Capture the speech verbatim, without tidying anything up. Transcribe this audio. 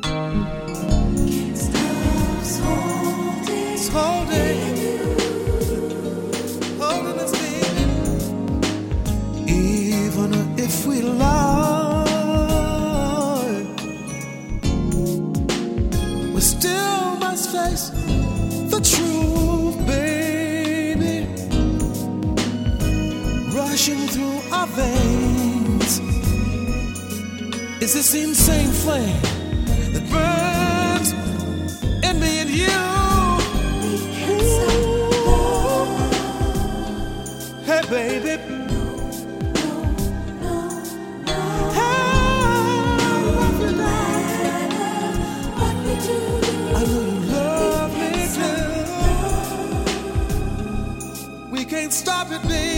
It's this insane flame that burns in me and you. Ooh. Hey, baby. I know you love me too. We can't stop it, baby.